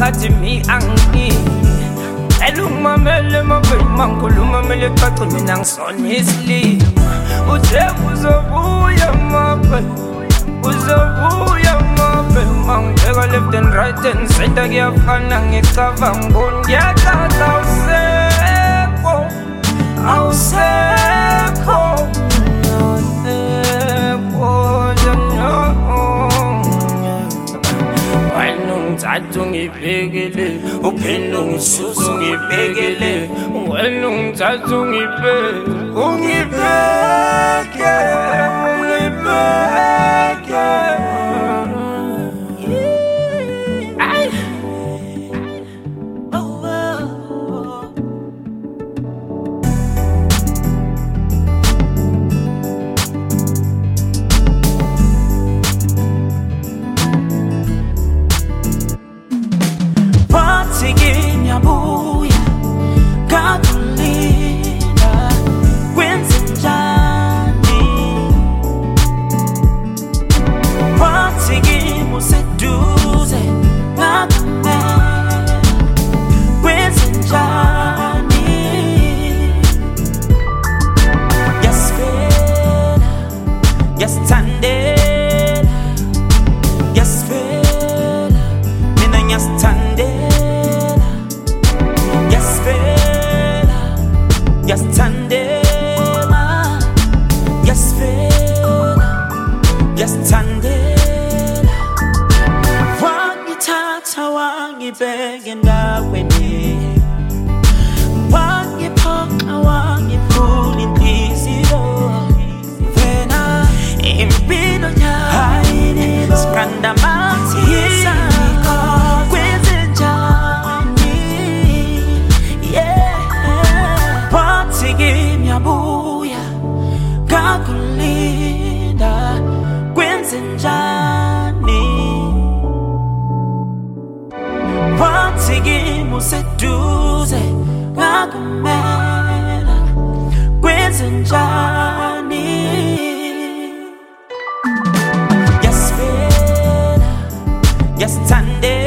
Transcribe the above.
ngathi mi angi elungimamele mabhema ngikhuluma mele cace mina ngisona isilimo uthe uzobuya mabe uzobuya mabe mangibheka left and right and center kuyafana ngicabanga ngiyaqala awusekho Ngithatha ungibhekele uphinde ungisusa ungibhekele wena ungithatha ungibheke ngiyabuya ngakulinda kwenzenjani wathi ngimuseduze ngakumela kwenzenjani yasifela yasithandela yasifela mina ngiyasithandela yasithandela yasifela yasithandela wangithatha wangibeka endaweni wangiphoqa wangivula inhliziyo wena impilo yami siqanda amathisa ngiyabuya ngakulinda kwenzenjani wathi ngimuseduze ngakumela kwenzenjani yasifela yasithandela